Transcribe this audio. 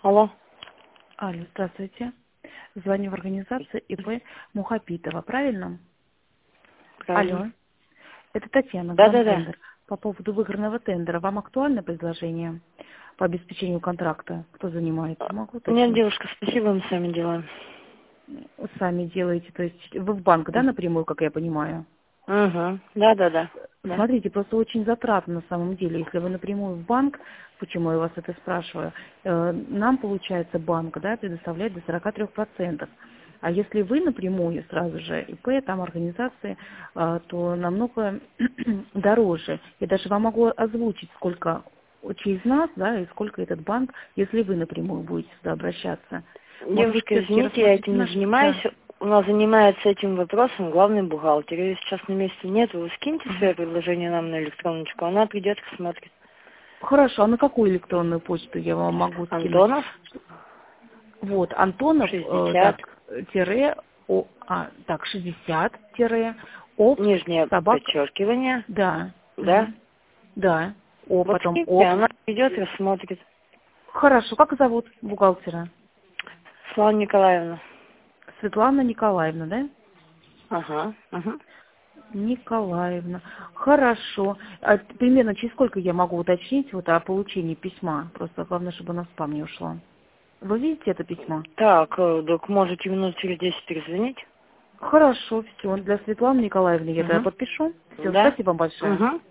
Алло. Алло, здравствуйте. Звоню в организацию ИП Мухапитова, правильно? Правильно. Алло. Это Татьяна, Да. Гранд-тендер. По поводу выигранного тендера. Вам актуально предложение по обеспечению контракта? Кто занимается? Могу Нет, уточнить? девушка, спасибо, мы сами делаем. Вы сами делаете, то есть вы в банк, да, напрямую, как я понимаю? Угу. Да. Смотрите, просто очень затратно на самом деле. Если вы напрямую в банк, почему я вас это спрашиваю, нам, получается, банк, да, предоставляет до 43%. А если вы напрямую сразу же, ИП, там организации, то намного дороже. Я даже вам могу озвучить, сколько через нас, да, и сколько этот банк, если вы напрямую будете сюда обращаться. Может быть, Девушка, все-таки извините, я рассмотрите этим не наш... занимаюсь. Да. У нас занимается этим вопросом главный бухгалтер. Ее сейчас на месте нет. Вы скиньте свое предложение нам на электроночку. Она придет, посмотрит. Хорошо, а на какую электронную почту я вам могу скинуть? Антонов, Вот, Антонов, 60, так, тире, так, 60, тире, ОП, нижнее собака, подчеркивание. да, Да. да, Вот потом скиньте, ОП. она придет, рассмотрит. Хорошо, как зовут бухгалтера? Слава Николаевна. Светлана Николаевна, да? Ага. Николаевна. Хорошо. А примерно через сколько я могу уточнить вот о получении письма? Просто главное, чтобы оно в спам не ушло. Вы видите это письмо? Так, док, можете минут через 10 перезвонить? Хорошо, все. Для Светланы Николаевны я тогда Угу. подпишу. Все, Да. спасибо вам большое. Угу.